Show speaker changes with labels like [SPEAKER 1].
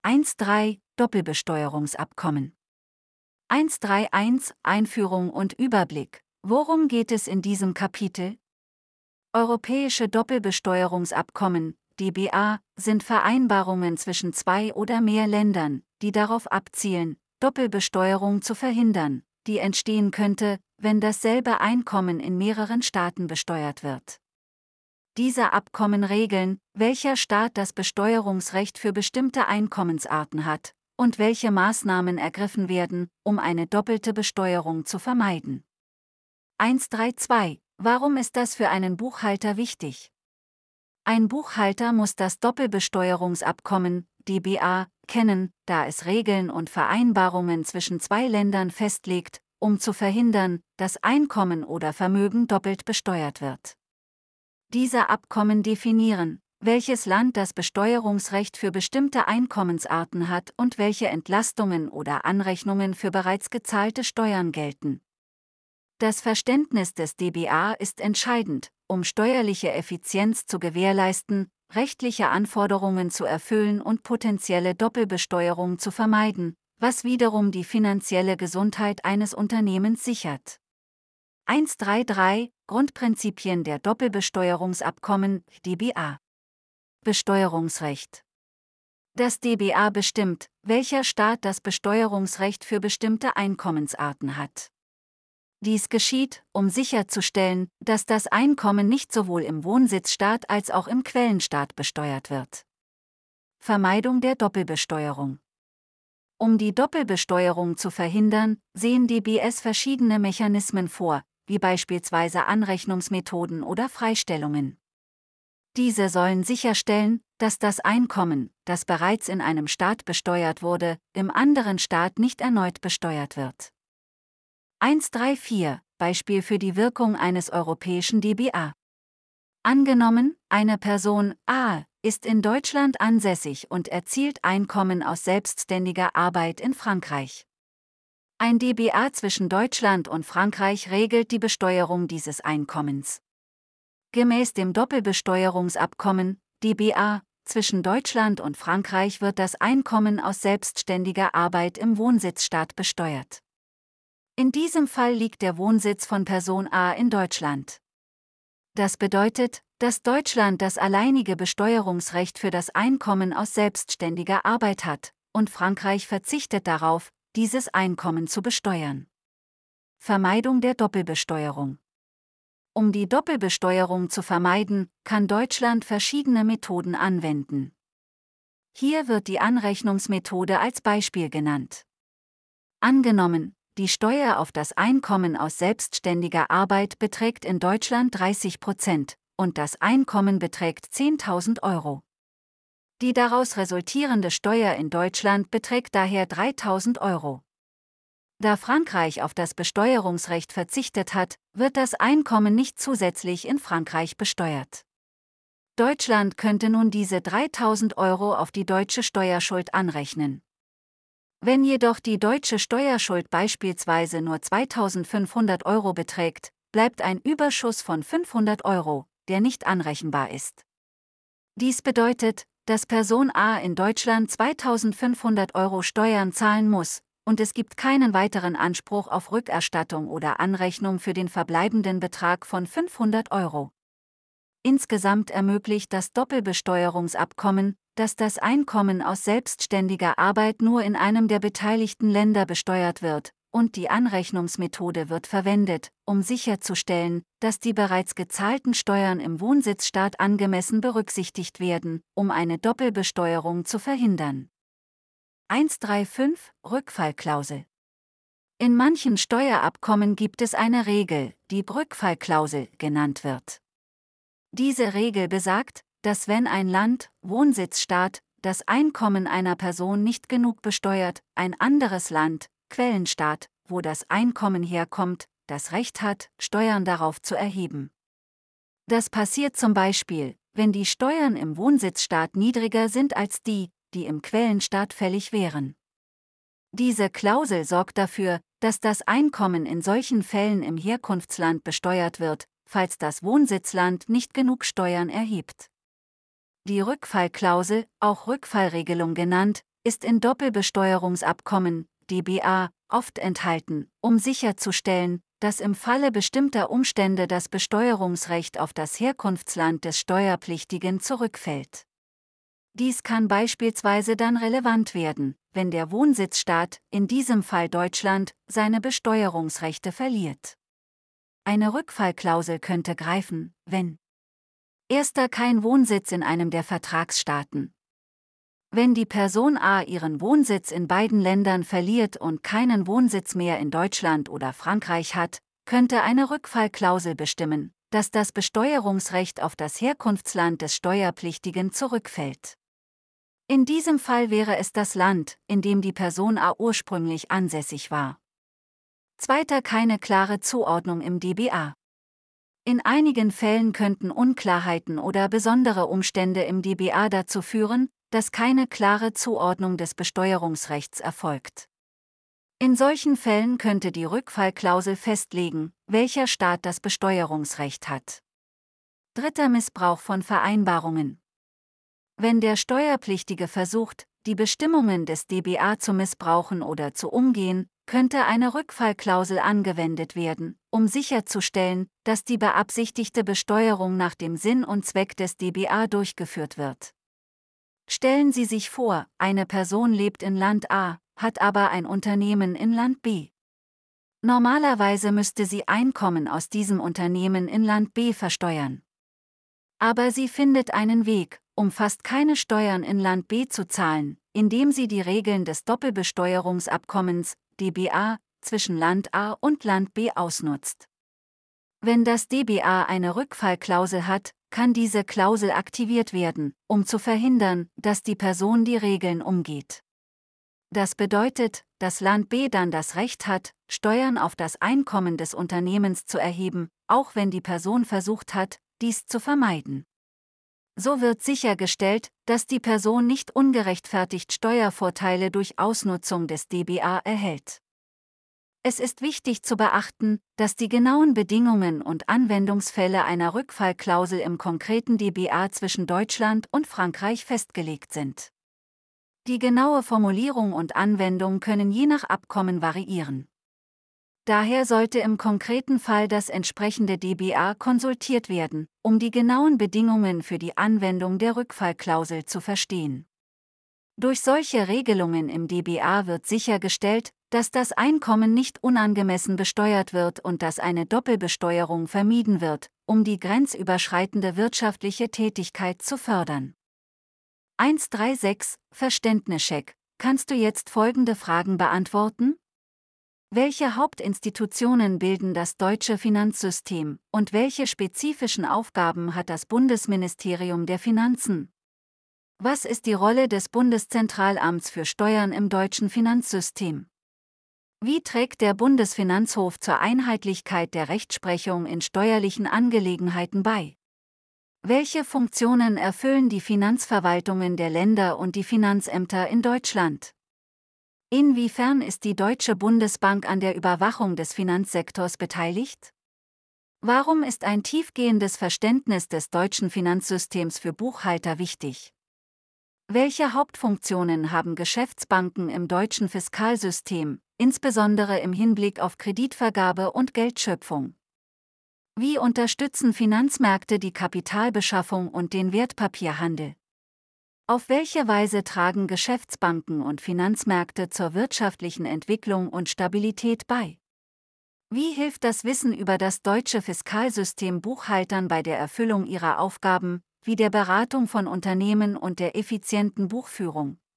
[SPEAKER 1] 1.3 Doppelbesteuerungsabkommen. 1.3.1 Einführung und Überblick. Worum geht es in diesem Kapitel? Europäische Doppelbesteuerungsabkommen, DBA, sind Vereinbarungen zwischen zwei oder mehr Ländern, die darauf abzielen, Doppelbesteuerung zu verhindern, die entstehen könnte, wenn dasselbe Einkommen in mehreren Staaten besteuert wird. Diese Abkommen regeln, welcher Staat das Besteuerungsrecht für bestimmte Einkommensarten hat und welche Maßnahmen ergriffen werden, um eine doppelte Besteuerung zu vermeiden. 1.3.2 Warum ist das für einen Buchhalter wichtig? Ein Buchhalter muss das Doppelbesteuerungsabkommen, DBA, kennen, da es Regeln und Vereinbarungen zwischen zwei Ländern festlegt, um zu verhindern, dass Einkommen oder Vermögen doppelt besteuert wird. Diese Abkommen definieren, welches Land das Besteuerungsrecht für bestimmte Einkommensarten hat und welche Entlastungen oder Anrechnungen für bereits gezahlte Steuern gelten. Das Verständnis des DBA ist entscheidend, um steuerliche Effizienz zu gewährleisten, rechtliche Anforderungen zu erfüllen und potenzielle Doppelbesteuerung zu vermeiden, was wiederum die finanzielle Gesundheit eines Unternehmens sichert. 1.3.3 Grundprinzipien der Doppelbesteuerungsabkommen, DBA. Besteuerungsrecht. Das DBA bestimmt, welcher Staat das Besteuerungsrecht für bestimmte Einkommensarten hat. Dies geschieht, um sicherzustellen, dass das Einkommen nicht sowohl im Wohnsitzstaat als auch im Quellenstaat besteuert wird. Vermeidung der Doppelbesteuerung. Um die Doppelbesteuerung zu verhindern, sehen DBS verschiedene Mechanismen vor, wie beispielsweise Anrechnungsmethoden oder Freistellungen. Diese sollen sicherstellen, dass das Einkommen, das bereits in einem Staat besteuert wurde, im anderen Staat nicht erneut besteuert wird. 1.3.4 Beispiel für die Wirkung eines europäischen DBA. Angenommen, eine Person A ist in Deutschland ansässig und erzielt Einkommen aus selbstständiger Arbeit in Frankreich. Ein DBA zwischen Deutschland und Frankreich regelt die Besteuerung dieses Einkommens. Gemäß dem Doppelbesteuerungsabkommen, DBA, zwischen Deutschland und Frankreich wird das Einkommen aus selbstständiger Arbeit im Wohnsitzstaat besteuert. In diesem Fall liegt der Wohnsitz von Person A in Deutschland. Das bedeutet, dass Deutschland das alleinige Besteuerungsrecht für das Einkommen aus selbstständiger Arbeit hat, und Frankreich verzichtet darauf, dieses Einkommen zu besteuern. Vermeidung der Doppelbesteuerung. Um die Doppelbesteuerung zu vermeiden, kann Deutschland verschiedene Methoden anwenden. Hier wird die Anrechnungsmethode als Beispiel genannt. Angenommen, die Steuer auf das Einkommen aus selbstständiger Arbeit beträgt in Deutschland 30% und das Einkommen beträgt 10.000 Euro. Die daraus resultierende Steuer in Deutschland beträgt daher 3.000 Euro. Da Frankreich auf das Besteuerungsrecht verzichtet hat, wird das Einkommen nicht zusätzlich in Frankreich besteuert. Deutschland könnte nun diese 3.000 Euro auf die deutsche Steuerschuld anrechnen. Wenn jedoch die deutsche Steuerschuld beispielsweise nur 2.500 Euro beträgt, bleibt ein Überschuss von 500 Euro, der nicht anrechenbar ist. Dies bedeutet, dass Person A in Deutschland 2.500 Euro Steuern zahlen muss, und es gibt keinen weiteren Anspruch auf Rückerstattung oder Anrechnung für den verbleibenden Betrag von 500 Euro. Insgesamt ermöglicht das Doppelbesteuerungsabkommen, dass das Einkommen aus selbstständiger Arbeit nur in einem der beteiligten Länder besteuert wird, und die Anrechnungsmethode wird verwendet, um sicherzustellen, dass die bereits gezahlten Steuern im Wohnsitzstaat angemessen berücksichtigt werden, um eine Doppelbesteuerung zu verhindern. 1.3.5 Rückfallklausel. In manchen Steuerabkommen gibt es eine Regel, die Rückfallklausel genannt wird. Diese Regel besagt, dass wenn ein Land, Wohnsitzstaat, das Einkommen einer Person nicht genug besteuert, ein anderes Land, Quellenstaat, wo das Einkommen herkommt, das Recht hat, Steuern darauf zu erheben. Das passiert zum Beispiel, wenn die Steuern im Wohnsitzstaat niedriger sind als die, die im Quellenstaat fällig wären. Diese Klausel sorgt dafür, dass das Einkommen in solchen Fällen im Herkunftsland besteuert wird, falls das Wohnsitzland nicht genug Steuern erhebt. Die Rückfallklausel, auch Rückfallregelung genannt, ist in Doppelbesteuerungsabkommen, DBA, oft enthalten, um sicherzustellen, dass im Falle bestimmter Umstände das Besteuerungsrecht auf das Herkunftsland des Steuerpflichtigen zurückfällt. Dies kann beispielsweise dann relevant werden, wenn der Wohnsitzstaat, in diesem Fall Deutschland, seine Besteuerungsrechte verliert. Eine Rückfallklausel könnte greifen, wenn erster kein Wohnsitz in einem der Vertragsstaaten. Wenn die Person A ihren Wohnsitz in beiden Ländern verliert und keinen Wohnsitz mehr in Deutschland oder Frankreich hat, könnte eine Rückfallklausel bestimmen, dass das Besteuerungsrecht auf das Herkunftsland des Steuerpflichtigen zurückfällt. In diesem Fall wäre es das Land, in dem die Person A ursprünglich ansässig war. Zweiter keine klare Zuordnung im DBA. In einigen Fällen könnten Unklarheiten oder besondere Umstände im DBA dazu führen, dass keine klare Zuordnung des Besteuerungsrechts erfolgt. In solchen Fällen könnte die Rückfallklausel festlegen, welcher Staat das Besteuerungsrecht hat. Dritter Missbrauch von Vereinbarungen. Wenn der Steuerpflichtige versucht, die Bestimmungen des DBA zu missbrauchen oder zu umgehen, könnte eine Rückfallklausel angewendet werden, um sicherzustellen, dass die beabsichtigte Besteuerung nach dem Sinn und Zweck des DBA durchgeführt wird. Stellen Sie sich vor, eine Person lebt in Land A, hat aber ein Unternehmen in Land B. Normalerweise müsste sie Einkommen aus diesem Unternehmen in Land B versteuern. Aber sie findet einen Weg, um fast keine Steuern in Land B zu zahlen, indem sie die Regeln des Doppelbesteuerungsabkommens, DBA, zwischen Land A und Land B ausnutzt. Wenn das DBA eine Rückfallklausel hat, kann diese Klausel aktiviert werden, um zu verhindern, dass die Person die Regeln umgeht. Das bedeutet, dass Land B dann das Recht hat, Steuern auf das Einkommen des Unternehmens zu erheben, auch wenn die Person versucht hat, dies zu vermeiden. So wird sichergestellt, dass die Person nicht ungerechtfertigt Steuervorteile durch Ausnutzung des DBA erhält. Es ist wichtig zu beachten, dass die genauen Bedingungen und Anwendungsfälle einer Rückfallklausel im konkreten DBA zwischen Deutschland und Frankreich festgelegt sind. Die genaue Formulierung und Anwendung können je nach Abkommen variieren. Daher sollte im konkreten Fall das entsprechende DBA konsultiert werden, um die genauen Bedingungen für die Anwendung der Rückfallklausel zu verstehen. Durch solche Regelungen im DBA wird sichergestellt, dass das Einkommen nicht unangemessen besteuert wird und dass eine Doppelbesteuerung vermieden wird, um die grenzüberschreitende wirtschaftliche Tätigkeit zu fördern. 136 Verständnischeck. Kannst du jetzt folgende Fragen beantworten? Welche Hauptinstitutionen bilden das deutsche Finanzsystem und welche spezifischen Aufgaben hat das Bundesministerium der Finanzen? Was ist die Rolle des Bundeszentralamts für Steuern im deutschen Finanzsystem? Wie trägt der Bundesfinanzhof zur Einheitlichkeit der Rechtsprechung in steuerlichen Angelegenheiten bei? Welche Funktionen erfüllen die Finanzverwaltungen der Länder und die Finanzämter in Deutschland? Inwiefern ist die Deutsche Bundesbank an der Überwachung des Finanzsektors beteiligt? Warum ist ein tiefgehendes Verständnis des deutschen Finanzsystems für Buchhalter wichtig? Welche Hauptfunktionen haben Geschäftsbanken im deutschen Fiskalsystem, insbesondere im Hinblick auf Kreditvergabe und Geldschöpfung? Wie unterstützen Finanzmärkte die Kapitalbeschaffung und den Wertpapierhandel? Auf welche Weise tragen Geschäftsbanken und Finanzmärkte zur wirtschaftlichen Entwicklung und Stabilität bei? Wie hilft das Wissen über das deutsche Fiskalsystem Buchhaltern bei der Erfüllung ihrer Aufgaben, wie der Beratung von Unternehmen und der effizienten Buchführung?